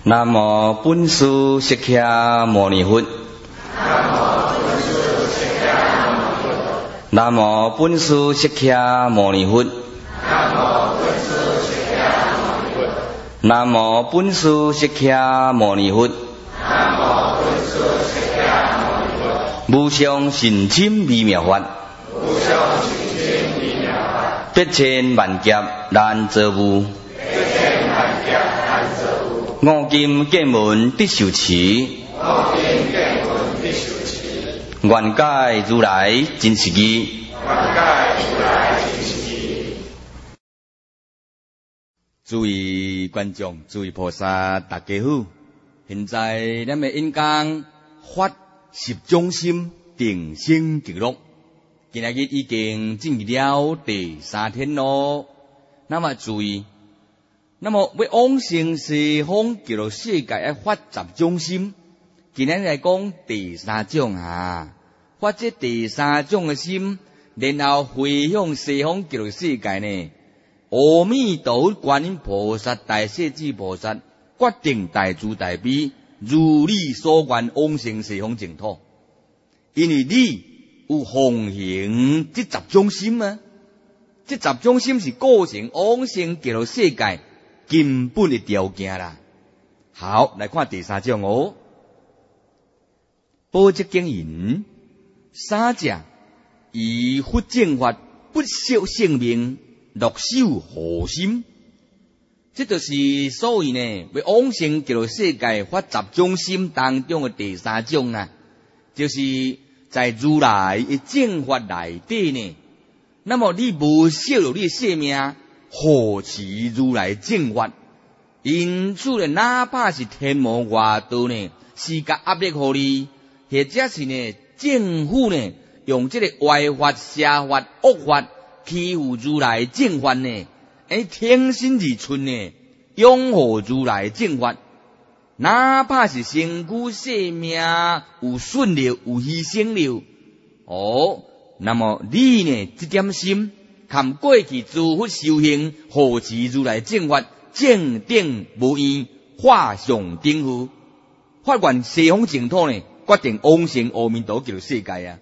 南无本师释迦牟尼佛。南无本师释迦牟尼佛。南无本师释迦牟尼佛。无上甚深微妙法，百千万劫难遭遇。五金见闻必受持，愿解如来真实义。诸位观众，诸位菩萨，大家好！现在咱们演讲发十种心，定生极乐。今日已经进入了第3天咯。那么注意。那么要往生西方极乐世界要发10种心，今日来讲第3种啊，发这第3种的心，然后回向西方极乐世界呢。阿弥陀佛观音菩萨大势至菩萨决定大慈大悲，如你所愿往生西方净土，因为你有奉行这10种心啊，这10种心是构成往生极乐世界根本的条件啦。好，来看第3种哦。宝积经言：3者以佛正法，不惜性命，乐受护心。这就是所谓呢，要往生极乐世界发10种心当中的第3种啊，就是在如来的正法内底呢。那么你无惜了你的性命，护持如来正法，因此呢，哪怕是天魔外道呢，施加压力给你，或者是呢，政府呢，用这个歪法、邪法、恶法欺负如来正法呢，挺身而出呢，拥护如来正法，哪怕是身躯性命有损了、有牺牲了，那么你呢，这点心。看过去诸佛修行，护持如来正法，正定无异，化上顶赴，发愿西方净土呢，决定往生阿弥陀极乐世界啊！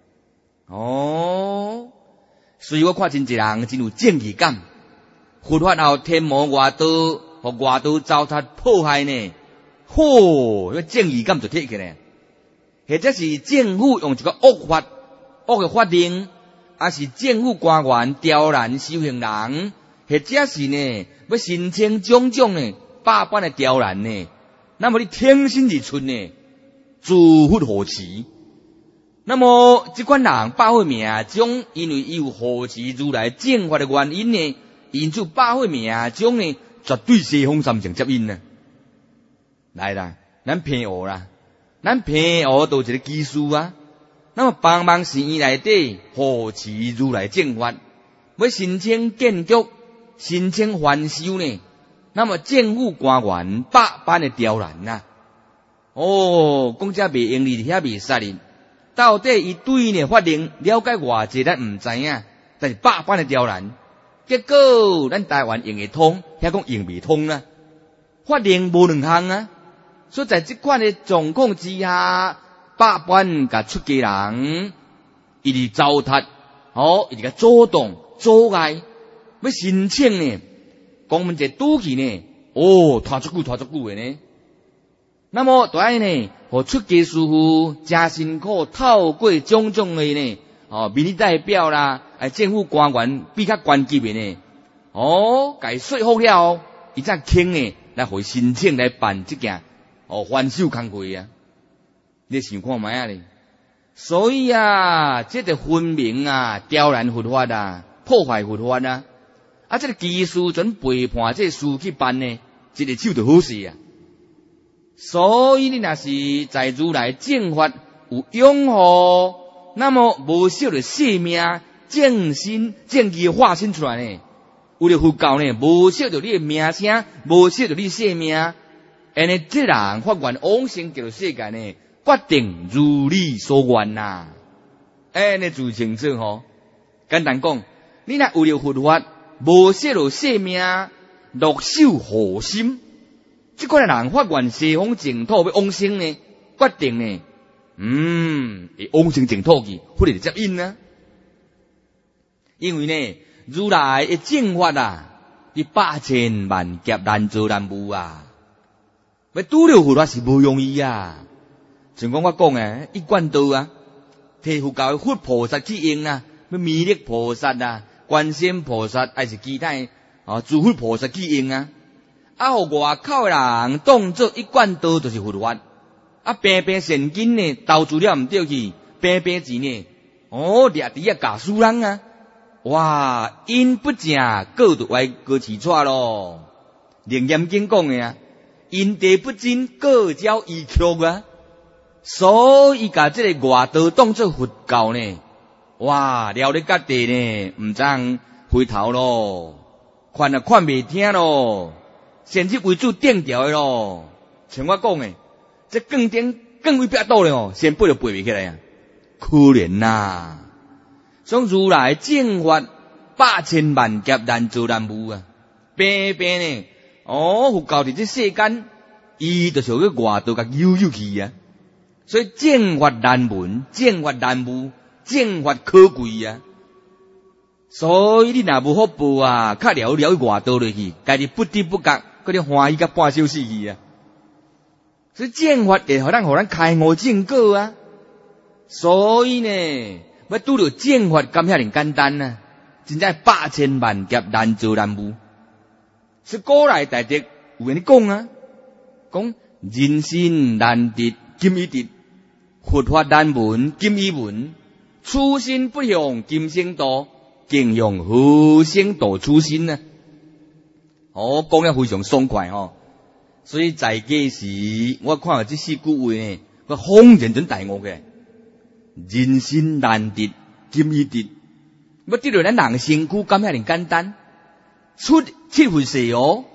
所以我看真侪人真有正义感，佛法后天魔外道和外道糟蹋迫害呢，那正义感就铁起来，或者是政府用一个恶法、恶的法令。还是政府官员刁难修行人，或者是呢要申请种种呢百般的刁难呢，那么你挺身而出呢，诸佛护持。那么这款人百岁命中，因为伊有护持如来正法的原因呢，因此百岁命中呢，绝对西方三乘接引呢。来啦，咱平学啦，咱平学都一个技术啊。那么帮忙寺院内底护持如来正法，要申请建筑、申请翻修呢，那么政府官员百般的刁难呐。讲这袂用力，遐袂杀人，到底伊对呢法令了解偌济，咱唔知影，但是百般的刁难，结果咱台湾用会通，遐讲用袂通啦。法令无2项啊，所以在这款的状况之下。百般甲出家人，伊伫糟蹋，伊伫甲阻挡、阻碍，要申请呢，讲门者拄去呢，拖足久的呢。那么就爱呢，互出家师父真辛苦，透过种种的呢，民意代表啦，政府官员比较关键的呢，甲说服了，伊才肯呢来互申请来办这件翻修工作啊。你想看卖啊哩？所以啊，这个分明啊，刁难佛法啊，破坏佛法啊，这个技术准背叛这事去办呢，这个手就好势啊。所以你若是在如来正法有拥护，那么无惜了性命，正心正义化身出来呢，为了佛教呢，无惜了你的名声，无惜了你性命，安尼这人发愿往生极乐世界呢。决定如你所愿呐，你注意清楚吼。简单讲，你若为了佛法，无惜了性命，乐受护心， 这款人发愿西方净土要往生呢，决定呢，会往生净土去，或者接引啊。因为呢，如来的正法啊，伫百千万劫难遭难遇啊，要拄着佛法是无容易啊。像讲我讲诶，一贯道啊，摕佛教的佛菩萨去用啊，要弥勒菩萨啊、观世音菩萨，还是其他诸佛菩萨去用啊。互外口的人当作一贯道就是佛法，平平现金呢，投资了毋对去，平平钱呢，掠伫教输人啊，哇，因不正，各就歪各起错咯。楞严经讲的啊，因地不精，各招异曲啊。所以甲这个外道当作佛教呢，哇，了咧各地呢，毋知回头咯，看也看袂听咯，甚至为主定调的咯。像我讲的，这更顶更为逼倒咧先背就背袂起来啊，可怜呐！所以如来正法百千万劫难遭难遇啊，平平呢，佛教伫这世间，伊就像个外道甲悠悠去啊。所以正法难闻，正法难悟，正法可贵啊！所以你若无福报啊，较了外道落去，家己不知不觉，搁咧欢喜甲半小死去啊！所以正法会互咱开悟正果啊！所以呢，要拄着正法咁遐尼简单啊！真正百千万劫难遭难遇。是古来大德有人讲啊，讲人心难得金已得。佛法难闻，今已闻；初心不向今生度，竟向何生度初心呢？讲了非常爽快所以在家时，我看到这四句话呢，我恍然真大悟嘅。人心难得，今已得。要得到咱人身躯，咁遐尼简单，七回世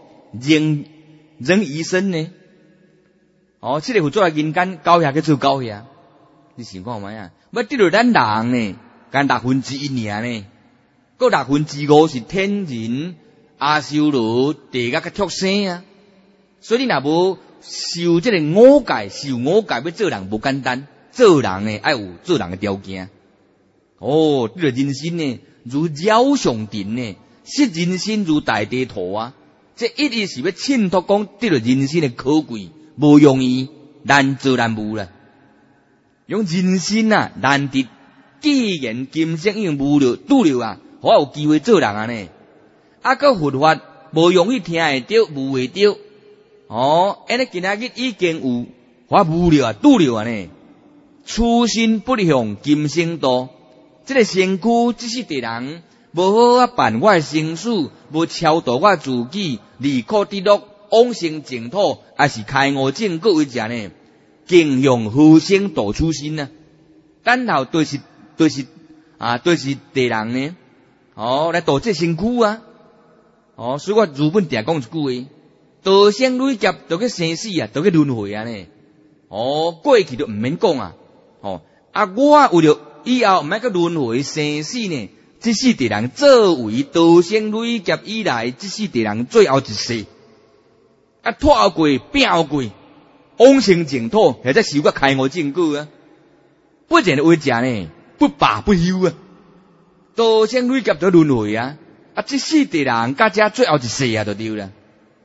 人一生呢？七个佛做来人间，高下去做高下。你想看卖啊？要得到咱人呢，干1/6呢，搁5/6是天人、阿修罗、地狱甲畜生啊。所以你若无受这个五戒，要做人无简单，做人呢爱有做人的条件。得到人心呢，如鸟上尘呢，识人心如大地土啊。这一直是要衬托讲得到人心的可贵，无容易，难做难悟啦。用人心啊难得，既然今生已经悟了拄了啊，我有机会做人啊呢。个佛法无容易听会着，悟会着。安尼今仔日已经有我悟了啊，拄了啊呢。初心不向今生度，这个身躯只是地人，无好办我的生死，无超度我自己，离苦得乐，往生净土，还是开悟正果为者呢？竟向何生度初心呢？等候都是地人呢？来度这身躯啊！所以我如本定讲一句话：多生累劫，都去生死啊，都去轮回啊呢。过去就唔免讲啊。我为了以后唔免去轮回生死呢，这世地人作为多生累劫以来，这世地人最后一世拖过拼过。往生净土，或者受个开悟正果啊！不然为者呢，不罢不休啊！多生累劫都轮回啊！这世地人家家最后一世啊，就对啦。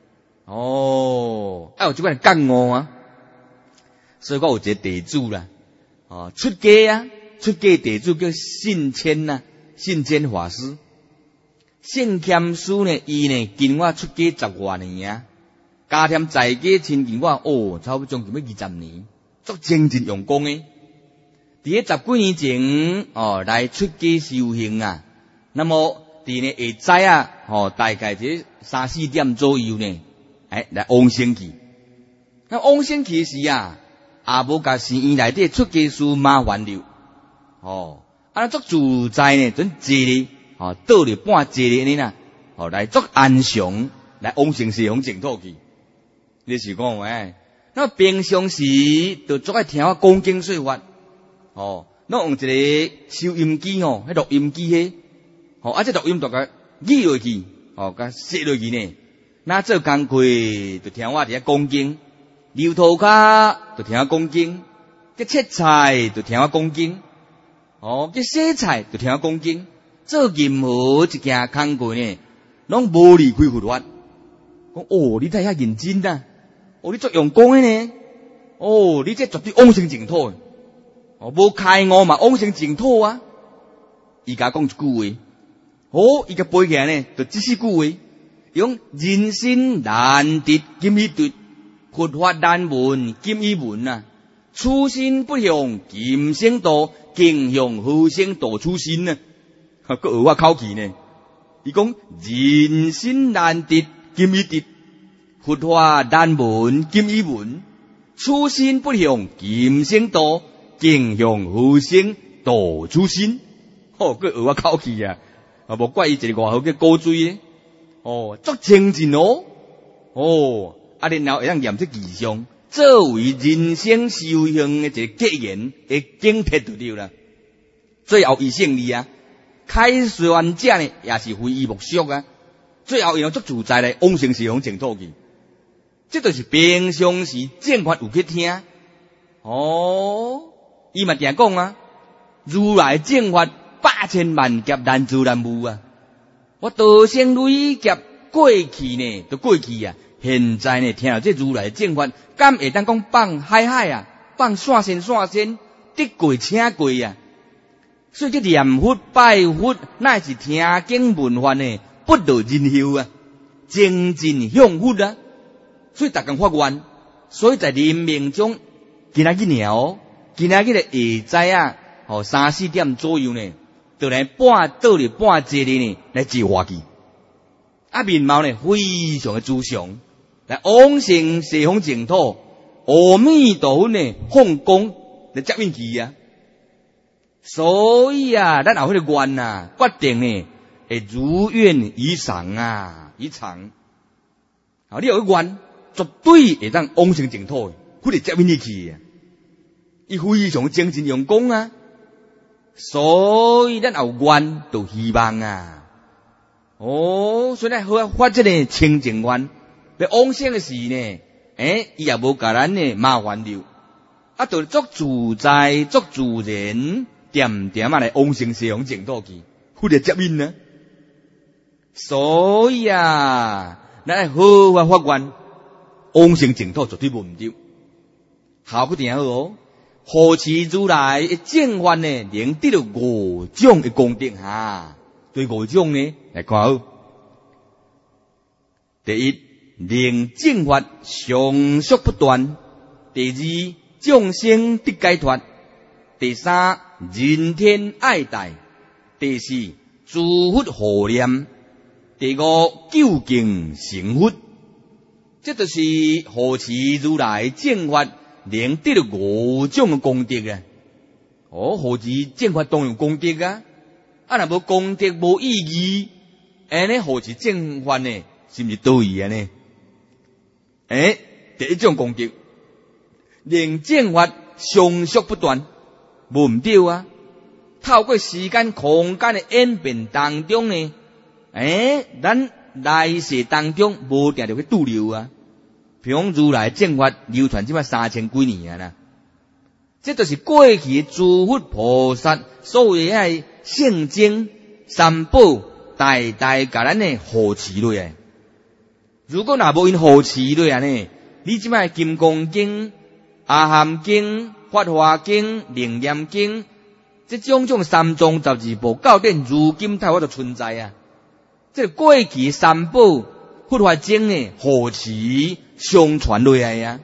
有这款觉悟啊！所以我有一个地主啦，出家地主叫信谦呐，信谦法师。信谦师呢，伊呢跟我出家10多年啊。加添在家亲近我，差不多将近要20年，足精进用功诶。伫10几年前，来出家修行啊。那么伫呢下早啊，大概这3、4点左右呢，来往生去。那往生去时啊，也无甲寺院内底出家师麻烦了。足自在呢，准坐咧，倒咧半坐咧呢啦，来足安详，来往生西方净土去。你是讲那平常时就足爱听我讲经说法，那用一个收音机迄录音机这录音就甲记落去，甲写落去呢。 那做工课就听我伫遐讲经，流涂骹就听我讲经，去切菜就听我讲经，去洗菜就听我讲经，做任何一件工课呢，拢无离开佛法。讲你太遐认真啊！你作用功的呢？你这绝对往生净土的。无开悟嘛，往生净土啊！伊甲讲一句话，伊甲背起来呢，就这四句话。用人心难得金已得，佛法难闻金已闻啊！初心不向今生度，竟向后生度初心啊！佫学我口气呢。伊讲人心难得金已得，佛法难闻金已闻，初心不向今生度，竟向后生度初心。佫学我口气啊！无怪伊一个外号叫高水咧。足清净然后会当验这义相，作为人生修行的一个结缘，会警惕就对了。最后伊胜利啊，开宣者呢也是非伊莫属啊。最后伊用足自在来往生西方净土去，这就是平常时正法有去听。伊嘛定讲啊，如来正法8,000万劫难自难悟啊。我道生累劫过去呢，都过去啊。现在呢，听到这如来正法，敢会当讲放海海啊，放线线，得过请过啊。所以这念佛拜佛，乃是听经闻法呢，不得人后啊，精进向佛啊。所以逐工发愿，所以在临命中，今仔日尔今仔日的下昼啊，3、4点左右呢。就来倒入半节里呢，来接化去。面貌呢非常的慈祥，来往生西方净土，阿弥陀佛呢放光来接引去啊。所以啊，咱后迄个愿啊，决定呢会如愿以偿啊，以偿。你有个愿，绝对会当往生净土的，佢哋接引你去啊。伊非常精进用功啊。所以咱有愿就希望啊，所以咱好发这个清净愿，要往生的时呢，伊也无甲咱呢麻烦了，就足自在足自然，点点来往生西方净土去，佢哋接引呢。所以啊，咱好发愿，往生净土绝对无毋对，效果定好何其如来正法呢，能得到5种的功德哈。对5种呢来看好。第一，令正法常续不断；第二，众生得解脱；第三，人天爱戴；第四，诸佛护念；第五，究竟成佛。这就是何其如来正法能得到5种的功德啊！何其正法当然功德啊！若无功德无意义，呢何其正法呢？是毋是道义啊呢？第一种功德，令正法常续不断，无毋对啊！透过时间空间的演变当中呢，咱来世当中无定着去拄着啊！比如如来正法流传即摆3000几年啊啦，这就是过去诸佛菩萨所谓的圣经三宝代代甲咱呢护持落来。如果若无因护持落来呢，你即摆金刚经、阿含经、法华经、楞严经，这种三藏12部教典，如今才有得存在啊！这过去三宝佛法经呢护持相传落来啊！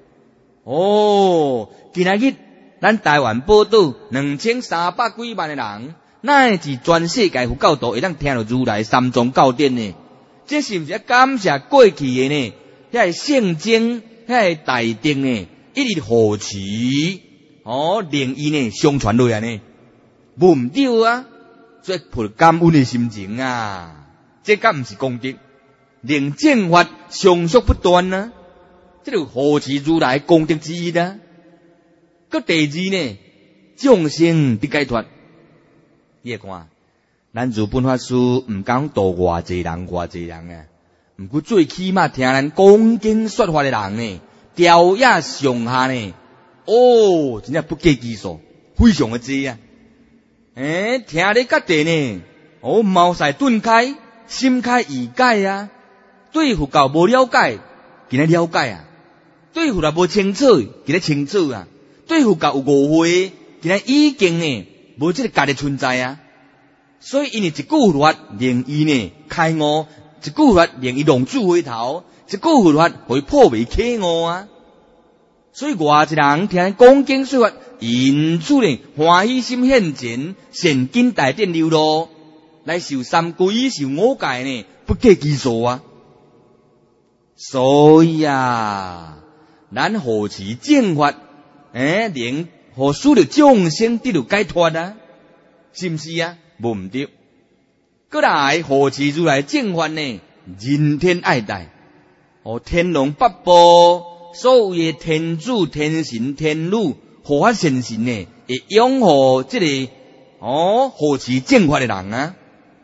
今仔日咱台湾宝岛2300几万的人，乃至全世界佛教徒会当听到如来三藏教典呢？这是毋是感谢过去的呢？遐圣经、遐大定呢，一直护持令伊呢相传落来呢？无毋对啊！所以抱感恩的心情啊，这敢毋是功德？令正法常续不断啊，这就护持如来功德之一啊。个第二呢，众生得解脱。你看，咱如本法师毋讲度偌济人啊， 毋过最起码听咱讲经说法的人呢，调雅上下呢，真正不计其数，非常的多啊！听咧甲地呢，茅塞顿开，心开意解啊！对佛教无了解，今仔了解啊；对佛教无清楚，今仔清楚啊；对佛教有误会，今仔已经呢无这个家的存在啊！所以因为一句佛法令伊呢开悟，一句佛法令伊浪子回头，一句佛法会破迷开悟啊！所以外一人听讲经说法，因此呢欢喜心现前，善根大典流露，来受三皈受五戒呢，不计其数啊！所以啊，咱护持正法，能互使得众生得到解脱啊，是毋是啊？无毋对。过来护持如来正法呢，人天爱戴，天龙八部所有的天主、天神、天女、护法神神呢，会拥护这个护持正法的人啊。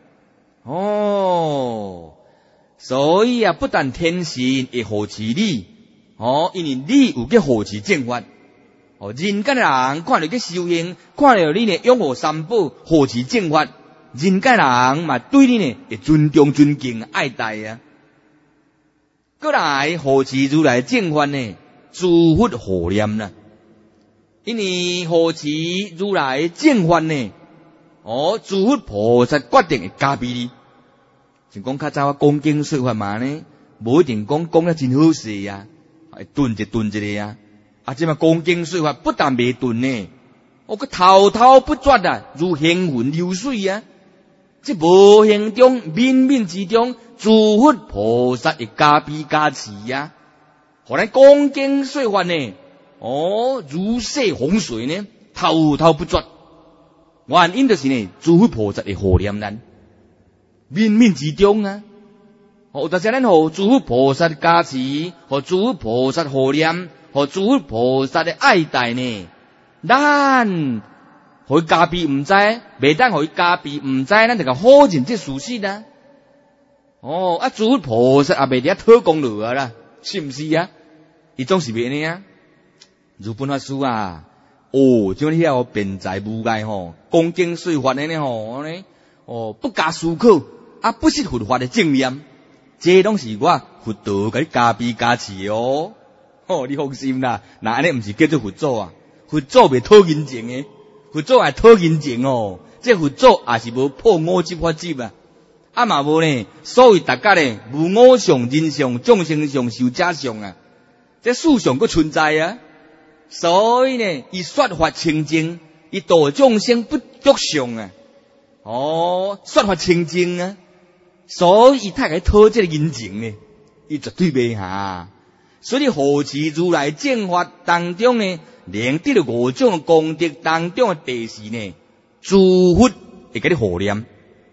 所以啊，不但天神会护持你，因为你有去护持正法。人间的人看到去修行，看到你呢拥护三宝、护持正法，人间人嘛对你呢会尊重、尊敬、爱戴啊。过来护持如来正法呢，诸佛护念啦。因为护持如来正法呢，诸佛菩萨决定会加庇你。像讲较早我讲经说法嘛呢，无一定讲得真好势啊，顿一顿一个啊。即嘛讲经说法不但未顿呢，个滔滔不绝啊，如行云流水啊。这无形中、冥冥之中，诸佛菩萨会加庇加持啊。互咱讲经说法呢，如泻洪水呢，滔滔不绝。原因就是呢，诸佛菩萨会护念咱。冥冥之中啊，但是咱互诸佛菩萨加持，互诸佛菩萨护念，互诸佛菩萨的爱戴呢，咱互加庇毋知，袂当互加庇毋知，咱就甲好认这事实啊。诸佛菩萨也袂伫讨讲落啊啦，是毋是啊？伊总是袂安尼啊。如本法师啊，像你遐辩才无碍讲经说法安尼不加思考。不是佛法的正念，这拢是我佛道给你加庇加持哦。你放心啦，那安尼毋是叫做佛祖啊，佛祖袂讨人情的，佛祖也讨人情哦。这佛祖也是无破五执法执啊，嘛无呢，所以大家呢，无我相、人相、众生相、寿者相啊，这事相佫存在啊。所以呢，伊说法清净，伊度众生不着相啊。说法清净啊。所以他给讨这个人情呢，伊绝对袂下。所以护持如来正法当中呢，能得到五种功德当中的第四呢，诸佛会给你护念。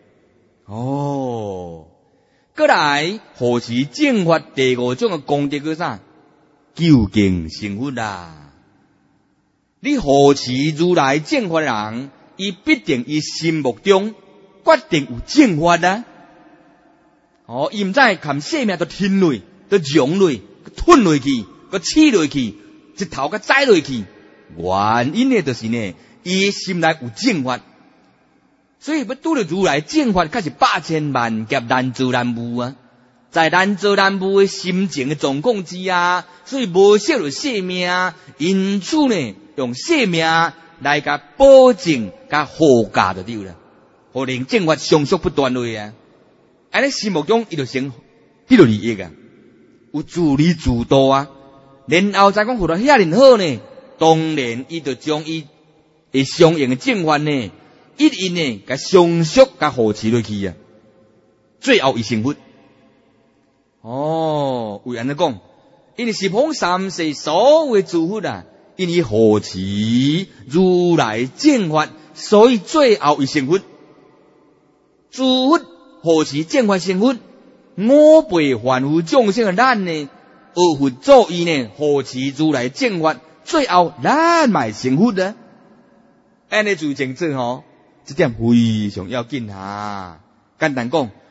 过来护持正法第五种的功德叫啥？究竟成佛啦。你护持如来正法的人，伊必定伊心目中决定有正法啦。伊毋知含生命都吞落，都融落，吞落去，个吃落去，一头个栽落去。原因呢，就是呢，伊心内有正法，所以要拄着如来正法，可是百千万劫难做难悟啊！在难做难悟的心情的状况之下，所以无惜了生命，因此呢，用生命来甲保证、甲护驾就对了，互令正法上续不断落啊！安尼心目中伊就成迄个利益啊，有自利自度啊。然后再讲佛法遐尼好呢，当然伊就将伊会相应的正法呢，一因呢，甲上续甲护持落去啊。最后伊成佛。为安尼讲，因为十方三世所有的诸佛啊，因为护持如来正法，所以最后伊成佛。诸佛护持正法成佛，五辈凡夫众生的咱呢，学佛做义呢，护持如来正法，最后咱嘛成佛啊！安尼就清楚这点非常要紧啊！简单讲，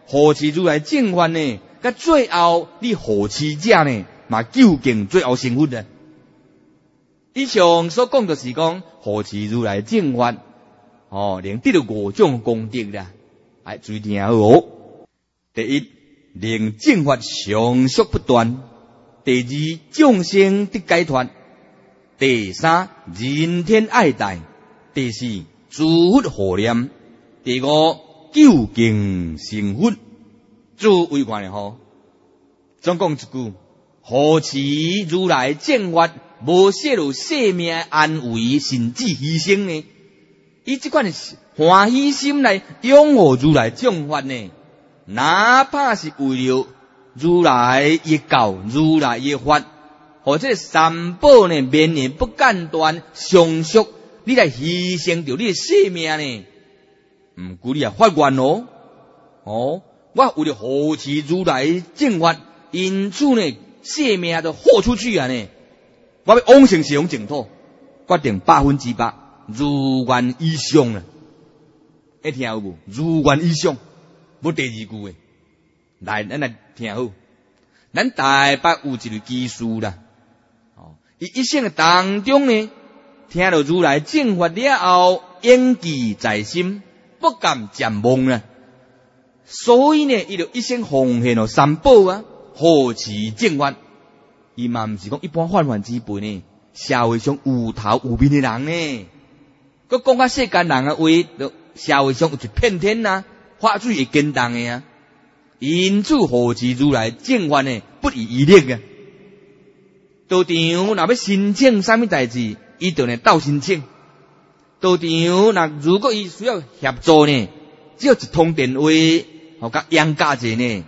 护持如来正法呢，甲最后你护持者呢，嘛究竟最后成佛啊。以上所讲就是讲护持如来正法，能得到5种功德啦。哎，注意听好哦。第一，令正法常续不断；第二，众生得解脱；第三，人天爱戴；第四，诸佛护念；第五，究竟成佛。诸位观吼，总讲一句：护持如来正法，无泄露生命安危，甚至牺牲呢。以这款欢喜心来拥护如来正法呢，哪怕是为了如来一教、如来一法，或者三宝呢绵延不间断、常续，你来牺牲掉你的生命呢？毋过你也发愿哦，我为了护持如来正法，因此呢，生命都豁出去啊呢！我要往生西方净土，决定100%如愿以上啊！一听有无？如愿以上，无第二句诶。来，咱来听好。咱台北有一位居士啦，伊一生当中呢，听到如来正法了后，铭记在心，不敢暂忘啊。所以呢，伊就一生奉献了三宝啊，护持正法。伊嘛毋是讲一般泛泛之辈呢，社会上有头有面的人呢。佮讲较世间人的话，社会上有一片天啊，法水会跟动的啊。因此护持如来正法呢，不遗余力啊。道场若要申请啥物代志，伊就来斗申请。道场若如果伊需要协助呢，只要一通电话，甲杨家者呢，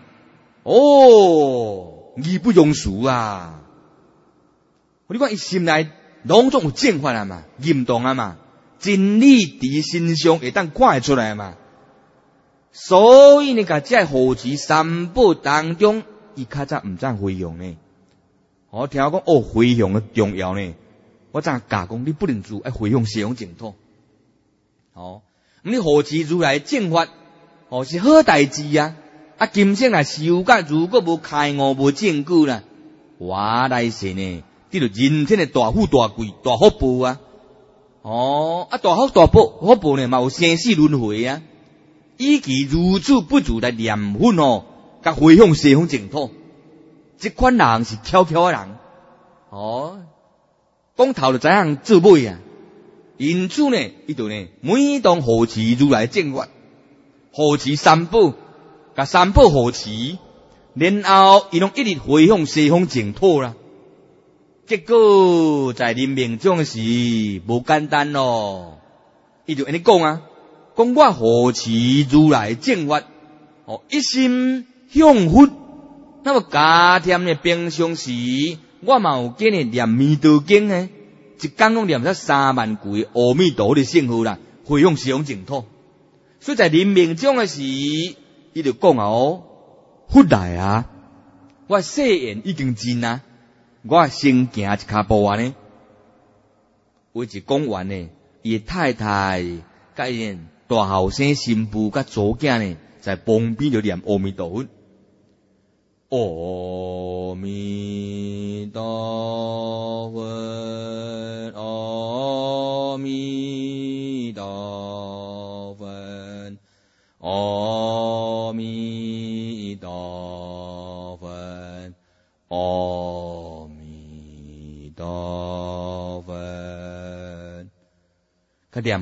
义不容辞啊！你看伊心内拢总有正法啊嘛，认同啊嘛，真理伫身上会当看会出来嘛。所以呢，甲这护持三宝当中，伊较早毋知回向呢。我听讲回向的重要呢，我怎教讲你不能做爱回向西方净土。你护持如来正法，是好代志啊！今生来修甲，如果无开悟无证据啦，我来世呢，得到人天的大富大贵大福报啊！大福大福报呢，嘛有生死轮回啊！以其如此不足来念佛甲回向西方净土，这款人是巧巧的人讲头就知影做尾啊！因此呢，伊就呢，每当护持如来正法，护持三宝，甲三宝护持，然后伊拢一直回向西方净土啦。结果在临命终时无简单咯，伊就安尼讲啊，讲我护持如来正法，一心向佛。那么加添呢，平常时我嘛有今日念弥陀经呢。一天拢念出3万句阿弥陀的圣号啦，回向西方净土。所以在临命终的时，伊就讲佛来啊，我誓言已经尽啊，我先行一脚步啊呢。为一讲完呢，伊太太甲伊大后生新妇甲祖囝呢，在旁边就念阿弥陀佛。阿弥陀佛，阿弥陀佛，阿弥陀佛，阿弥陀佛。佢念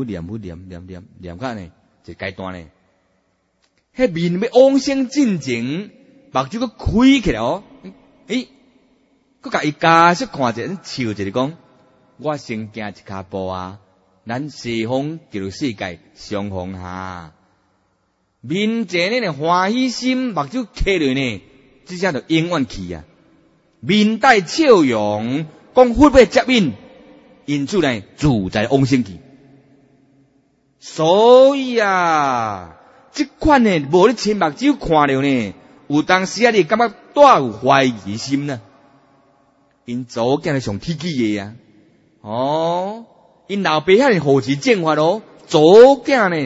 呢，一階段呢，迄面要往生進前。目睭佮開起來佮甲伊加速看者，笑一個講：我先行一腳步啊，咱西方叫做世界上方下。面前呢歡喜心，目睭開落呢，這下就永遠去啊！面帶笑容，講佛要接引，因此呢自在往生去。所以啊，這款呢無你親目睭看了呢。有當時你感覺帶有懷疑心呢？因祖囝上鐵齒嘅啊！因老爸遐尼護持正法祖囝呢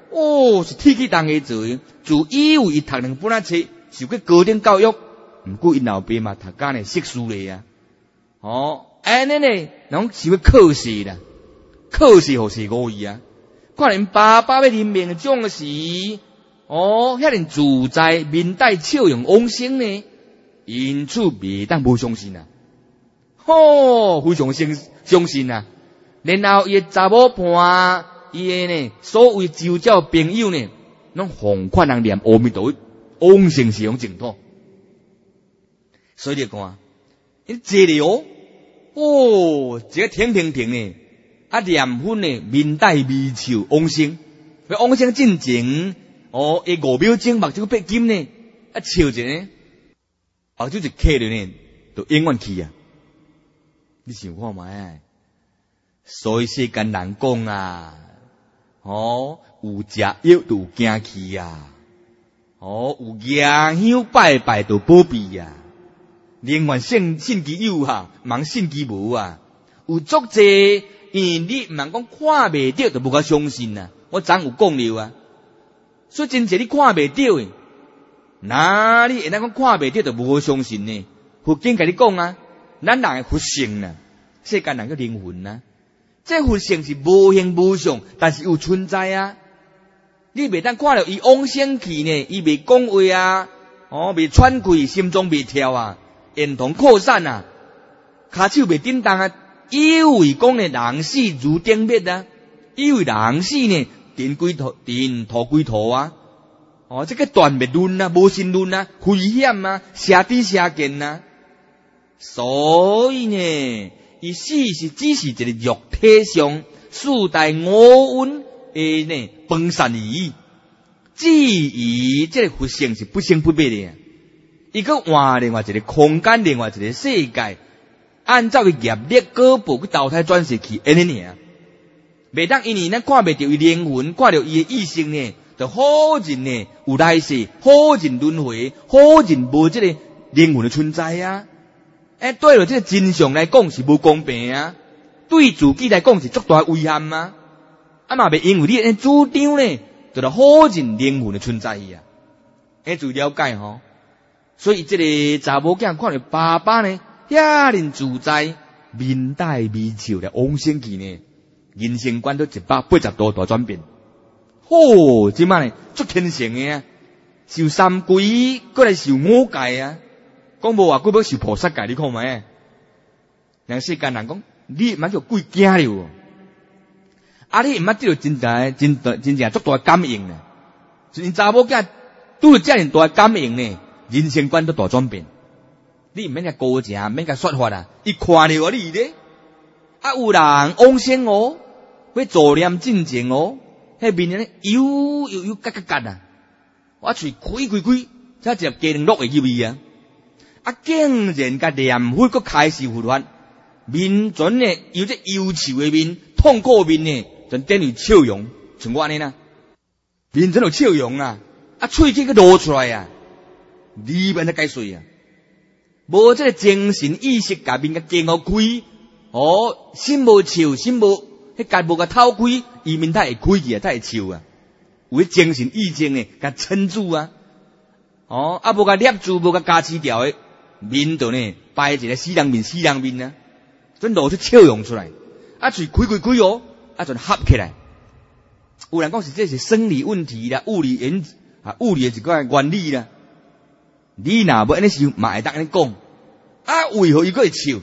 是铁器当个做诶。自以为伊读2本册，受过高等教育，毋过因老爸嘛读干呢硕士咧啊。安尼呢，拢是要考试啦，考试互是5字啊。看因爸爸要任命种时，遐尼自在面带笑容往生呢，因此袂当无相信啊。非常相信啊。然后伊诶查某伴，伊诶呢所谓周遭朋友呢，拢奉劝人念阿弥陀佛，往生是用净土。所以你看，因坐了一个停呢，念佛呢面带微笑往生，往生进前，伊5秒钟目睭闭金呢，笑者呢，目睭就开了呢，就永远去啊。你想看卖？所以世间人讲啊，有食药就有惊气啊，有迎香拜拜就保庇啊，宁愿信其有啊，茫信其无啊。有足济，因你毋通讲看袂到就无甲相信啊。我昨有讲了啊，所以真济你看袂到诶，哪你会当讲看袂到就无相信呢？佛经甲你讲啊，咱人诶佛性啊，世间人个灵魂啊。这佛性是无形无相，但是有存在啊。你袂当看到伊往生去呢，伊袂讲话啊，袂喘气，心中袂跳啊，眼瞳扩散啊，骹手袂震动啊，以为讲呢人死如灯灭啊，以为人死呢电土归土啊，这个断灭论啊，无神论啊，危险啊，邪知邪见啊，所以呢。伊死是只是一个肉体上4大5蕴的呢分散而已。至于这个佛性是不生不灭的，伊个换另外一个空间，另外一个世界，按照个业力果报去投胎转世去，安尼尔。袂当因为咱看袂到伊灵魂，看到伊的意识呢，就好人呢有来世，好人轮回，好人无这个灵魂的存在啊。对了，这个真相来讲是无公平啊，对自己来讲是足大危险啊。嘛袂因为你主张呢，就是好人灵魂的存在啊。就了解吼。所以这个查某囝看到爸爸呢，遐尼自在，面带微笑来往生去呢，人生观都180度大转变。即摆呢足天成的啊，受3皈，过来受5戒啊。讲无话，佫要受菩萨戒，你看卖？人世间人讲，你毋捌叫鬼惊了，你毋捌得到真正足大感应呢。所以查某囝拄着遮尔大感应呢，人生观都大转变。你毋免甲高正，免甲说法啊，伊看了你咧。有人往生要助念进前迄面呢油嘎啊，我喙开，才一粒鸡卵落会入去啊。竟然甲念佛佫开始佛法，面准呢有这忧愁的面、痛苦的面呢，就等于笑容，像我安尼啦，面准有笑容啊，喙齿佫露出来啊，里面才解水啊，无这个精神意识甲面甲经互开，心无笑，心无迄甲无甲透开，伊面才会开去啊，才会笑啊，有迄精神意识呢，甲撑住啊，无甲捏住，无甲加持掉的。面度呢摆一个死人面啊，准露出笑容出来，嘴开就合起来。有人讲是这是生理问题啦，物理的一个原理啦。你若要安尼想，嘛会当安尼讲。为何伊佫会笑？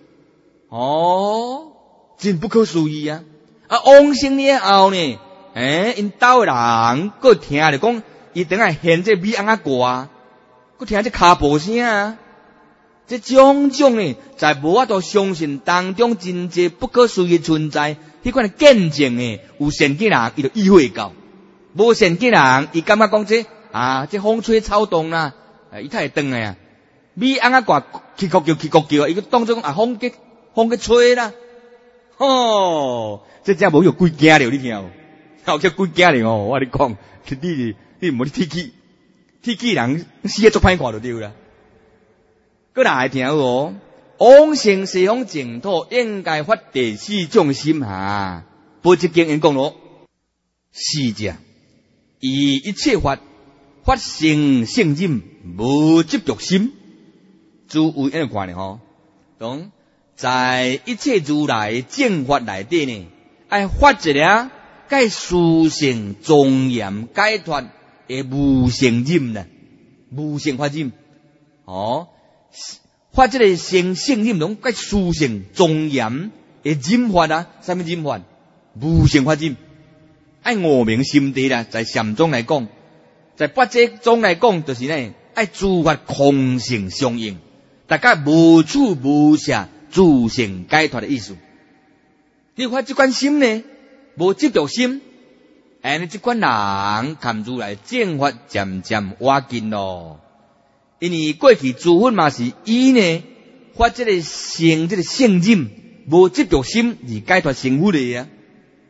真不可思议啊！往生了后呢，因兜人佫听着讲，伊等下现这米翁歌，佫听这骹步声啊。这种呢，在无法度相信当中真济不可思议存在，迄款见证呢，有善根人伊就意会到，无善根人伊感觉讲这风吹草动啦，伊太会转来啊。米翁歌起国叫，伊个当作讲风给吹啦。这真无叫鬼惊了，你听有？叫鬼惊了我跟你讲，你无你铁器人死得足歹看就对啦。搁来听往生西方净土应该发第4种心啊。不这经言讲咯，4只以一切法发生性任，无执着心。诸位安尼看咧吼，懂？在一切如来正法内底呢，爱发一个该殊胜庄严解脱的无生任啦，无生法任。哦，发这个生性任拢该殊胜庄严的任法啊，什么任法？无生法任。按五明心地啦，在禅宗来讲，在八节宗来讲，就是呢，爱诸法空性相应，大家无处无暇。自性解脱的意思，你发这款心呢，无执着心，安尼这款人看如来正法渐渐瓦近咯。因为过去诸佛嘛是以呢发这个性这个性任，无执着心而解脱成佛的啊。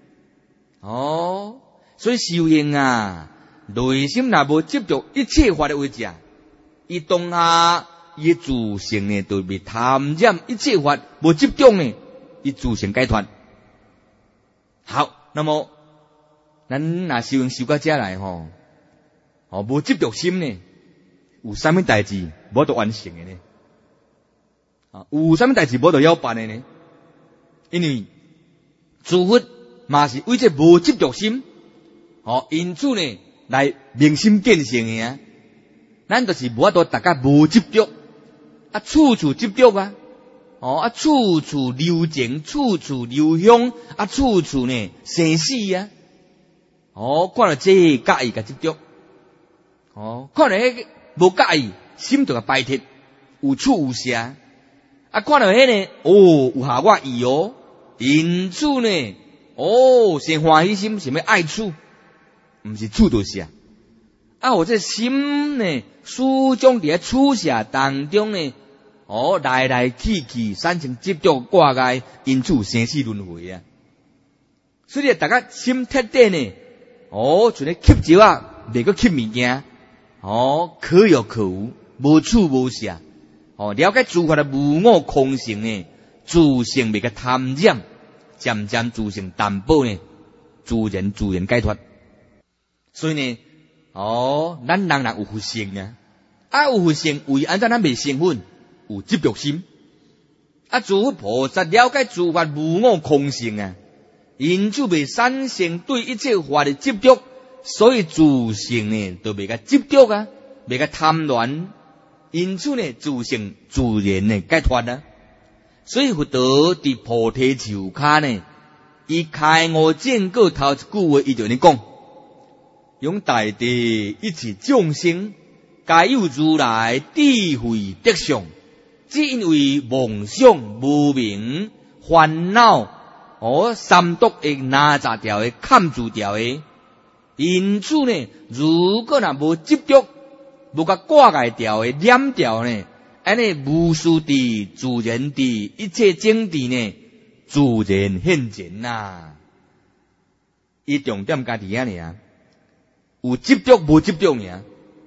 哦，所以修行啊，内心若无执着一切法的为者，伊当下。伊自性呢，对被贪染一切法无执着呢，伊自性解脱。好，那么咱若修行修到遮来吼，无执着心呢，有啥物代志无得完成的呢？有啥物代志无得要办的呢？因为诸佛嘛是为这无执着心，因此呢来明心见性的啊。咱就是无法度大家无执着。处处执着啊！处处留情，处处留香，处处呢生死啊！看到这介意个执着，看到迄无介意，心就个摆脱，有处有暇。看到迄呢，有下我意哦，因此呢，生欢喜心，是要爱处，毋是处就是。我这心呢，始终伫处下当中呢，来来去去，产生执着挂碍，因此生死轮回啊。所以大家心贴底呢，像咧吸石啊，袂个吸物件，可有可无，无处无暇。了解诸法的无我空性呢，自性袂个贪染，渐渐自性淡薄呢，自然解脱。所以呢。咱人有佛性啊，有佛性为安怎咱未成佛？有执着心。诸佛菩萨了解诸法无我空性啊，因此未产生对一切法的执着，所以自性呢就袂个执着啊，袂个贪恋，因此呢自性自然呢解脱啊。所以佛陀伫菩提树下呢，伊开悟正果头一句话，伊就安尼讲。用大地一切众生，皆有如来智慧德相，只因为妄想无明烦恼，三毒的哪杂条的砍住掉的，因此呢，如果若无执着，无甲挂碍掉的染掉呢，安尼无事地自然地一切境地呢，自然现前呐。伊重点家己安尼啊。有执着无执着呢？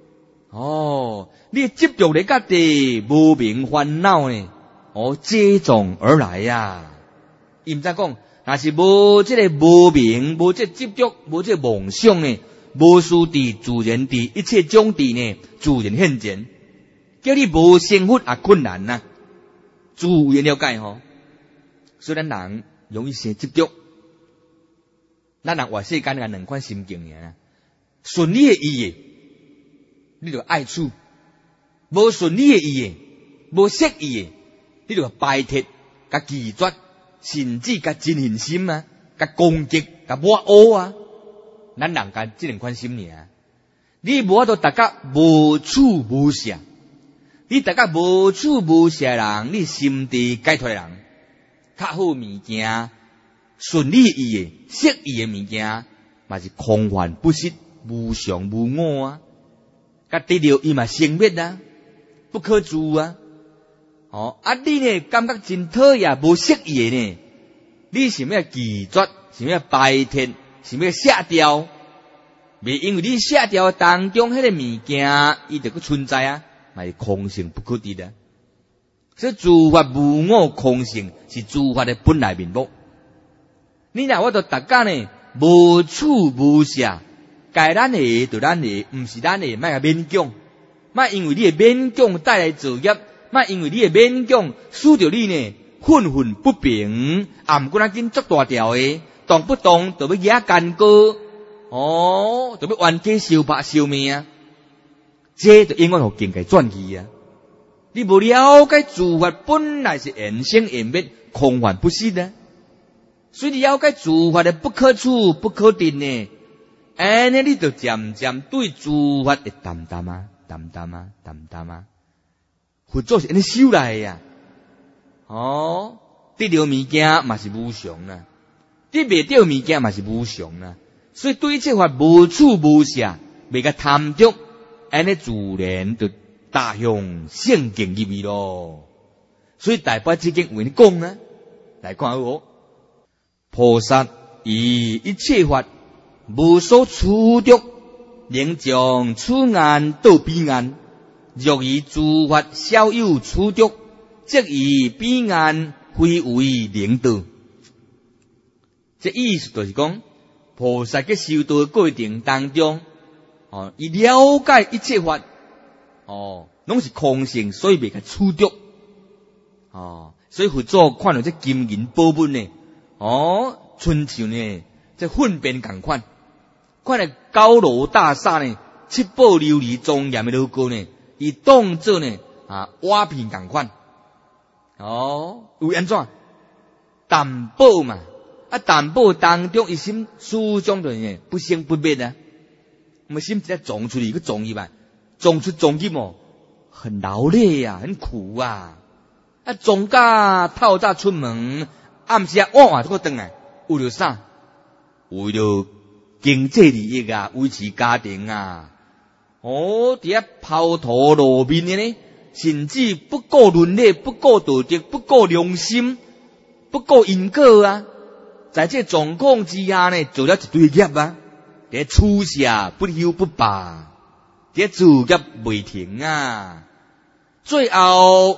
你执着咧家己无明烦恼呢？接踵而来呀！伊毋知讲，若是无这个无明，无这执着，无这妄想呢，无事地自然地一切种地呢，自然现前。叫你无生活也困难呐。注意了解吼，所以咱人容易生执着。咱人活世间有两款心境尔。顺利的意义，你就爱处；无顺利的意义，无适意的，你就摆脱、甲拒绝，甚至甲真恨心啊，甲攻击、甲抹黑啊。咱人间这两款心尔，你无法度大家无处无暇，你大家无处无暇人，你心地解脱的人，较好物件，顺利的意义、适意的物件，嘛是空幻不实。无常无我啊，甲得到伊嘛生灭啊，不可住啊。你呢感觉真讨厌无适意呢？你想要拒绝，想要摆脱，想要卸掉，袂因为你卸掉当中迄个物件，伊就个存在啊，嘛是空性不可得的。所以诸法无我空性是诸法的本来面目。你若我着大家呢无处无暇。 该咱的就咱的，毋是咱的，莫甲勉强。莫因为你的勉强带来作业，莫因为你的勉强使着你呢愤愤不平，啊毋过咱紧做大条的，动不动就要惹干戈，就要冤家相拍相命啊！这就永远互境界转去啊！你无了解诸法本来是缘生缘灭，空幻不实啊！所以你了解诸法的不可处、不可定呢，安尼你就渐渐对诸法会淡淡啊。佛祖是安尼修来呀。得到物件嘛是无常啦，得袂到物件嘛是无常啦。所以对这法无处无舍，袂甲贪着，安尼自然就大向圣境入去咯。所以大把之经为你讲啊，来看我菩萨以一切法无所处着，能将此岸到彼岸。若以诸法少有处着，即以彼岸非为能道。这意思就是讲，菩萨在修道的过程当中，伊了解一切法，拢是空性，所以袂甲处着。所以佛祖看到这金银宝物呢，亲像呢，这粪便共款，看到高楼大厦呢，七宝琉璃庄严的 logo 呢，伊当作呢瓦片共款。为安怎？担保嘛，担保当中一心始终的呢不生不灭啊。我们心直接撞出去，去撞入来，撞出撞入很劳累啊，很苦啊。撞甲透早出门，暗时晚都回来，为了啥？为了经济利益啊，维持家庭啊。伫遐抛头露面的呢，甚至不顾伦理，不顾道德，不顾良心，不顾因果啊。在这状况之下呢，做了一堆业啊，在处下不休不罢，在做业未停啊。最后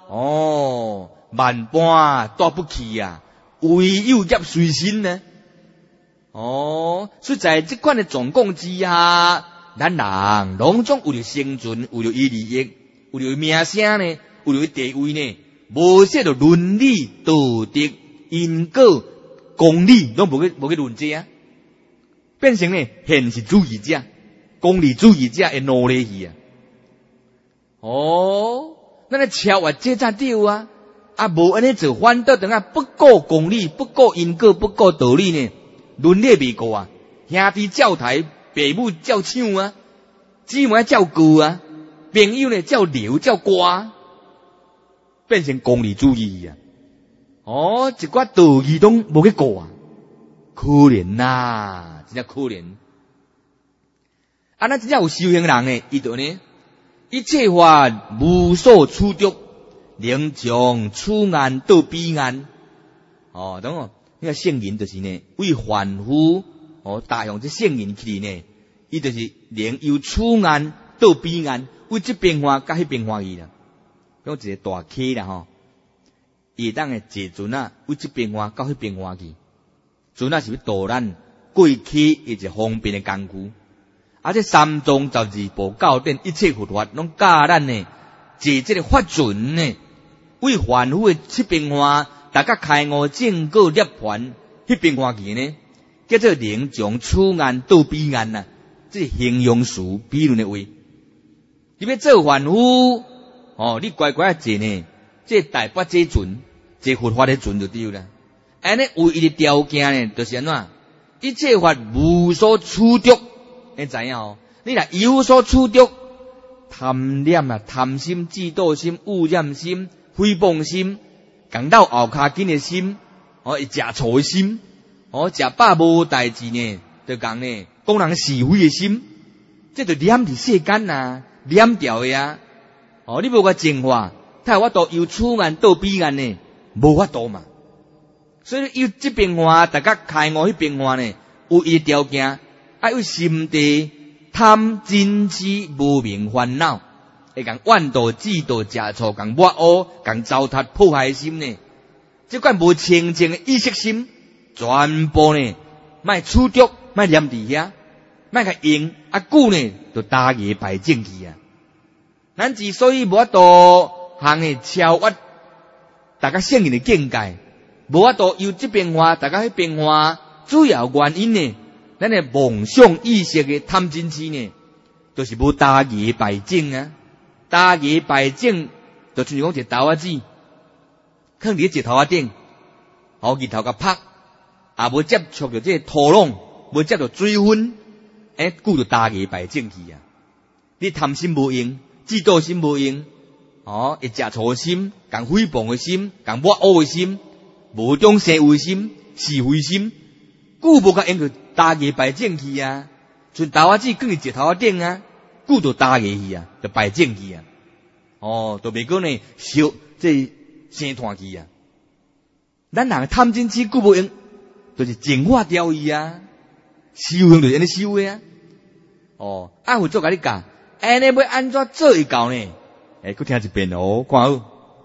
万般带不起啊，唯有业随身呢。所以在这款的状况之下，咱人拢总为了生存，为了伊利益，为了名声呢，为了地位呢，无说到伦理、道德、因果、公理，拢无去论这啊，变成呢现实主义者、功利主义者的奴隶去啊。咱咧超越这才对啊！无安尼做，反倒等不顾公理，不顾因果，不顾道理呢，伦理未顾啊，兄弟照台，父母照唱啊，姊妹照顾啊，朋友呢照留照挂，变成功利主义啊！一寡道义都无去顾啊，可怜呐，真正可怜。咱真正有修行人呢，伊就呢，一切法无所处着，能将此岸到彼岸。等那个圣人就是呢，为凡夫大向这圣人去呢，伊就是能由此岸到彼岸，为这变化甲迄变化去啦。讲一个大溪啦伊当个坐船啊，为这变化到迄变化去。船啊是要渡咱过溪，一个方便的工具。这三宗12部教典，一切佛法拢教咱呢，借这个法船呢，为凡夫的七变化，大家开悟正果涅槃，迄变化去呢，叫做能将此岸到彼岸啊，这是形容词比论的话。你要做凡夫，你乖乖坐呢，这大把这船，这佛法的船就对了。安尼唯一的条件呢，就是安怎？一切法无所处着。你知影你若有所处着，贪念啊、贪心、嫉妒心、污染心、诽谤心、讲到后骹紧的心，会食醋的心，食饱无代志呢，就讲呢，讲人是非的心，这就念伫世间啊，念掉的啊。你无个净化，他有法度由此岸到彼岸呢，无法度嘛。所以有这变化，大家开悟迄变化呢，有伊条件。有心地贪嗔痴无明烦恼，会讲怨妒、嫉妒、食醋、讲抹恶、讲糟蹋、破坏心呢？这款无清净的意识心，全部呢，莫处着，莫念伫遐。 莫甲用久呢，就大业败正去啊。咱之所以无法度行诶超越大家圣人诶境界，无法度由这变化大家去变化，主要原因呢，咱诶梦想意识诶贪嗔痴呢，就是无大业败正啊。大业败正，就像讲一个豆仔子，放伫石头仔顶，日头甲拍，也无接触着这个土壤，无接着水分，久就大业败正去啊。你贪心无用，嫉妒心无用，会食醋心，共诽谤诶心，共抹黑诶心，无中生有心，是非心，久无甲用就大业败正去啊。像豆仔子放伫石头仔顶啊。久就大业去啊，就败正去啊，就袂讲呢烧这生炭去啊。咱人贪嗔痴久无用，就是净化掉伊啊，修行就是安尼修的啊。佛祖甲你讲，安尼要安怎做会到呢？佮听一遍哦，看好。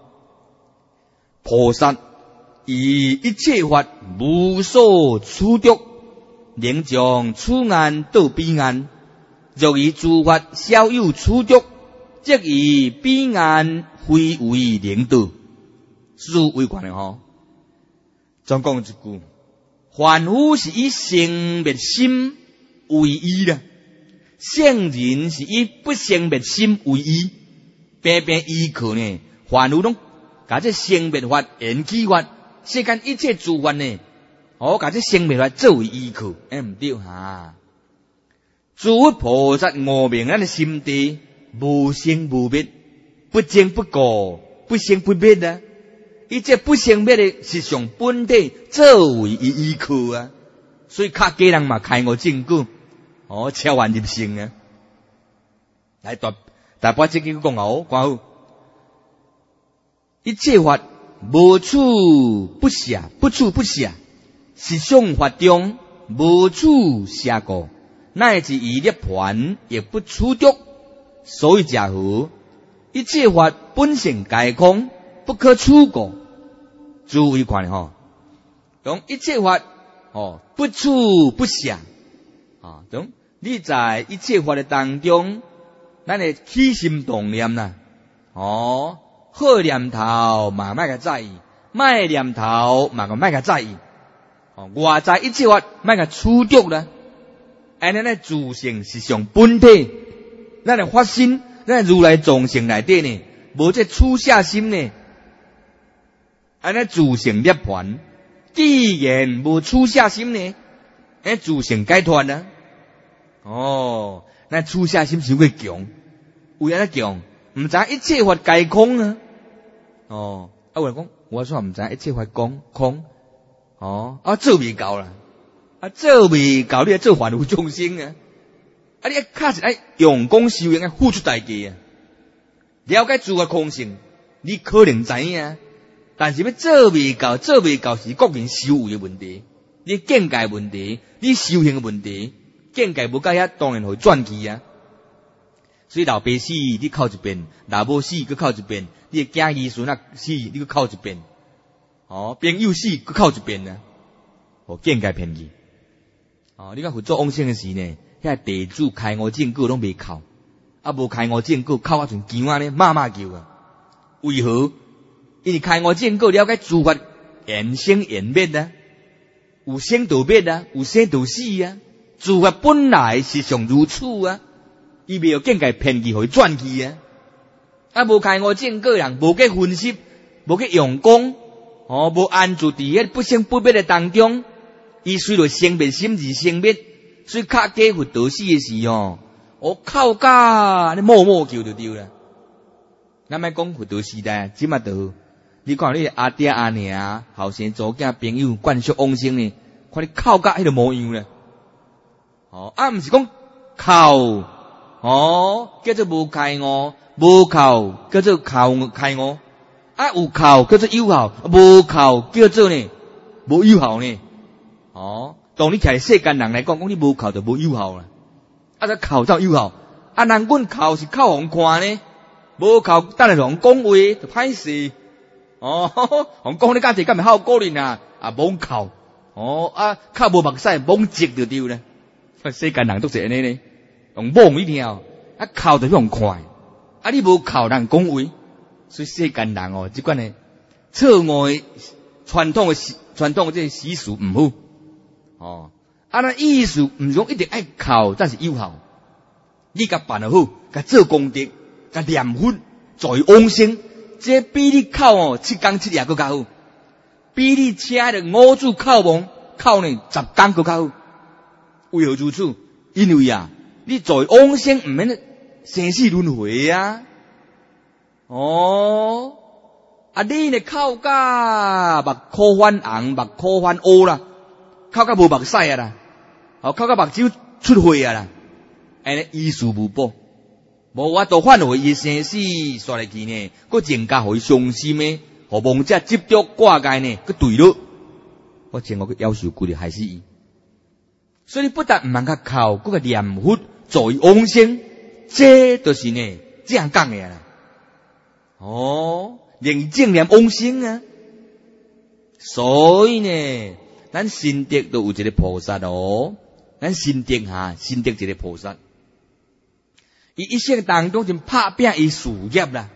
菩萨以一切法无所处着，能将此岸到彼岸。若以诸法小有处着，即以彼岸非为能度。是为观的吼。总讲一句，凡夫是以生灭心为依啦，圣人是以不生灭心为依，偏偏依靠呢，凡夫拢甲这生灭法、缘起法、世间一切诸法呢，甲这生灭法作为依靠，毋对哈。诸佛菩萨悟明咱的心地无生无灭，不增不过，不生不灭啊！以这不生灭的实相本体作为依靠啊，所以较家人嘛开悟证据，超凡入圣啊！来大把这句讲好，看好。一切法无处不舍，不处不舍，实相法中无处舍过。乃至以涅盘也不处着，所以假如一切法本性皆空，不可处过。注意看吼，讲一切法不处不舍种你在一切法的当中，咱的起心动念啦，好念头嘛莫甲在意，歹念头嘛莫甲在意，外在一切法莫甲处着啦。安尼咧自性实相本体，咱的发心，咱如来众生内底呢，无这处下心呢，安尼自性涅槃。既然无处下心呢，自性解脱啊。咱处下心伤过强，为安尼强，毋知一切法皆空啊。有人讲，我说毋知一切法空，做未到啦。做未到，你做凡夫众生啊！你确实爱用功修行，付出代价啊！了解诸法空性，你可能知影，但是要做未到是个人修为的问题，你境界问题，你修行的问题，境界无到遐，当然会转去啊！所以老爸死，你哭一遍；老母死，佮哭一遍；你的囝儿孙死，你佮哭一遍；朋友死，佮哭一遍啊！境界偏去。你讲佛祖往生的时呢，遐地主开悟证据拢未哭，无开悟证据哭像姜仔咧骂叫啊！为何？因为开悟证据了解诸法缘生缘灭啊，有生就灭啊，有生就死啊，诸法本来实相如此啊，伊未有境界偏去，互伊转去啊！无开悟证据人无去分析，无去用功，无安住伫迄不生不灭的当中。伊随着生灭心而生灭，所以较假佛道死的时靠假你默叫就对啦。咱莫讲佛道时代，即马都你看你阿爹阿娘后生祖囝朋友灌输往生呢，看你靠假迄个模样咧。毋是讲靠叫做无开悟，无靠叫做开悟，有靠叫做有效，无靠叫做呢无有效呢。当你徛世间人来讲，你无靠就无有效啦。这靠才有效。人阮靠是靠互看呢，无靠等下互讲话就歹势。互讲你敢是敢会好鼓励啊？无靠。靠无目屎，罔直就对啦。 世间人都是安尼呢，用猛一条，啊哭就用快，啊你无哭人讲话，所以世间人哦，即款呢错误的传统这习俗唔好，哦，啊那意思唔用一定爱哭，但是有效，你甲办好，甲做功德，甲念佛，在往生，这比你哭哦7天7夜佫较好，比你请着五子叩亡哭呢10天佫较好。为何如此？因为啊，你在往生唔免生死轮回啊。哦，啊你呢哭甲目眶泛红，目眶泛乌啦，哭甲无目屎啊啦，哦，哭甲目睭出血啊啦，安尼医术无补，无法度挽回伊生死煞来去呢，佫增加互伊伤心呢，互亡者执着挂碍呢，佫对了，我前后佫夭寿规日害死伊。所以你不但唔通甲哭，佫甲念佛在往生，这就是呢这样讲的啦。哦，连正念往生啊。所以呢，咱心得都有一个菩萨哦，咱心得一个菩萨，伊一生当中就拍拼伊事业啦。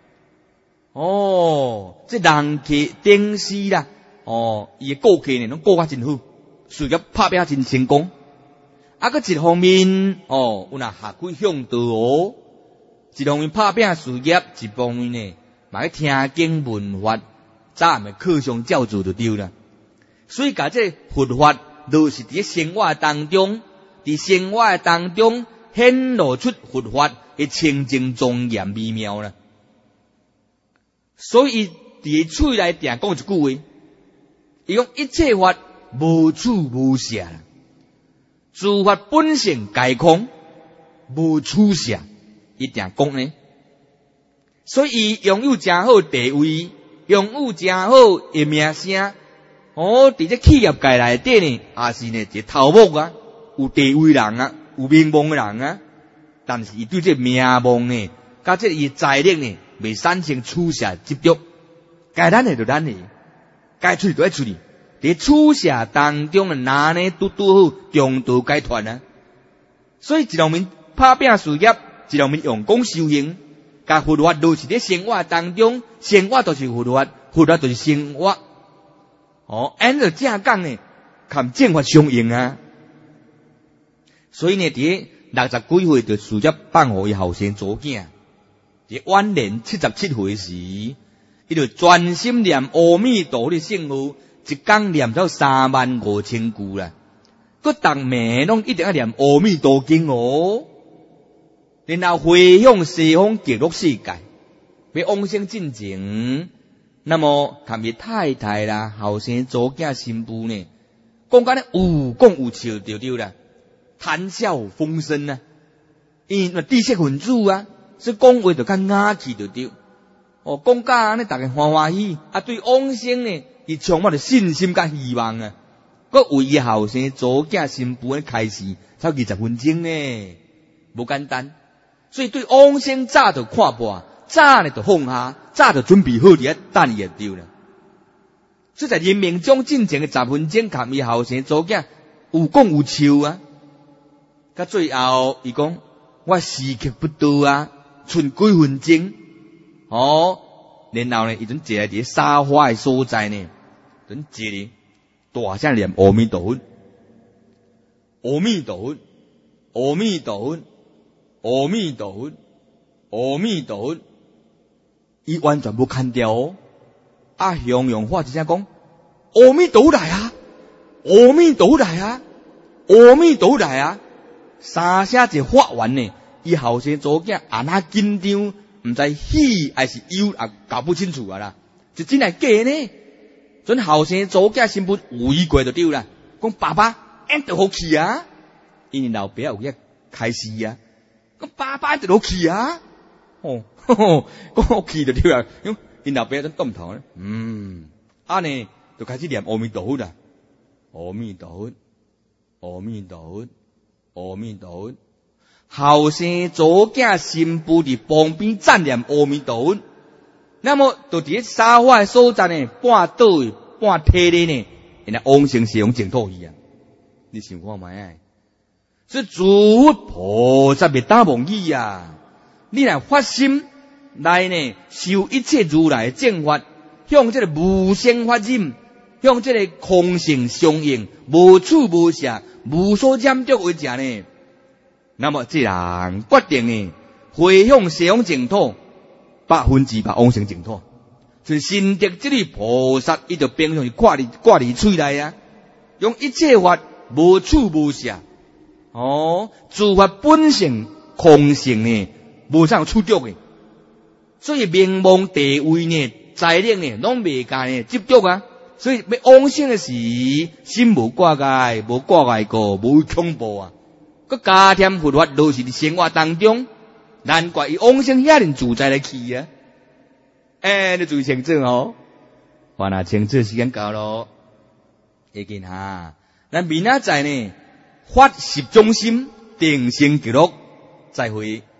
哦，这人客顶施啦，哦，伊个顾客呢，拢顾甲真好。事业拍拼真成功，啊，搁一方面哦，有那下鬼向道哦，一方面拍拼事业，一方面呢，嘛去听经闻法，早暗的课上教主就对啦。所以，甲这佛法都是伫生活当中，伫生活当中显露出佛法的清净庄严微妙啦。所以，伫嘴内定讲一句话，伊讲一切法无处无舍，诸法本性皆空，无处舍，一定讲呢。所以拥有真好地位，拥有真好的名声，哦，伫这企业界内底呢，也是呢一头目啊，有地位人啊，有名望的人啊。但是伊对这名望呢，甲这伊财力呢，未产生取舍执着。该咱的就咱的，该处理就爱处理。在取舍当中啊，拿呢拄好中道解脱啊。所以一方面拍拼事业，一方面用功修行，甲佛法都是在生活当中，生活都是佛法，佛法就是生活。哦，按照这样讲呢，含正法相应啊。所以呢，伫60几岁就事业放互伊后生祖囝，伫晚年77岁时，伊就专心念阿弥陀的圣号。一天念到35000句啦，佮逐暝拢一定要念阿弥陀经哦，然后回向西方极乐世界，要往生进前，那么含伊太太啦、后生祖囝新妇呢，讲甲呢有讲有笑对对啦，谈笑风生啊，因为知识分子啊，所以讲话就较雅气对对，哦，讲甲安尼大家欢欢喜啊，对往生呢。伊充满着信心甲希望啊！佮为伊后生祖囝新妇咧开始，才20分钟呢，无简单。所以对往生早就看破，早呢就放下，早就准备好伫等伊就对了。所以在人命中进前的10分钟，含伊后生祖囝有讲有笑啊。甲最后伊讲，我时刻不多啊，剩几分钟，哦。然后呢，伊阵坐来伫沙发的所在呢，阵坐咧大声念阿弥陀佛，阿弥陀佛，阿弥陀佛，阿弥陀佛，阿弥陀佛，伊完全无看掉哦。啊，向阳化一声讲，阿弥陀来啊，阿弥陀来啊，阿弥陀来啊，三声一发完呢，伊后生祖囝啊那紧张。唔知喜还是忧啊，搞不清楚啊啦，就真系假呢？准后生祖囝新妇围过就对啦，讲爸爸，俺就好气啊！因为老爸有遐开始啊，讲爸爸就好气啊！哦，讲好气就对啦，因老爸真动头咧，安尼就开始念阿弥陀佛啦，阿弥陀佛，阿弥陀佛，阿弥陀佛。后生祖囝新妇伫旁边赞念阿弥陀佛，那么就伫沙发所在呢，半倒半体咧呢，因为往生是用净土去啊。你想看卖啊？ 是诸佛菩萨的大梦语啊！你来发心来呢，修一切如来正法，向这个无生法忍，向这个空性相应，无处无暇，无所染着为者呢。那么这人决定呢，回向西方净土，100%往生净土。所以心得这类菩萨，伊就变成是挂伫嘴内啊，用一切法无处无暇。诸法本性空性呢，无啥处着的。所以名望地位呢，财力呢，拢未甲呢执着啊。所以要往生的时，心无挂碍，无挂碍过，无恐怖啊。佮加添佛法都是伫生活当中，难怪伊往生遐尼自在来去啊。你注意清楚哦。好啦，清楚时间到咯。已经哈，咱明仔载呢，发10种心，定生极乐，再会。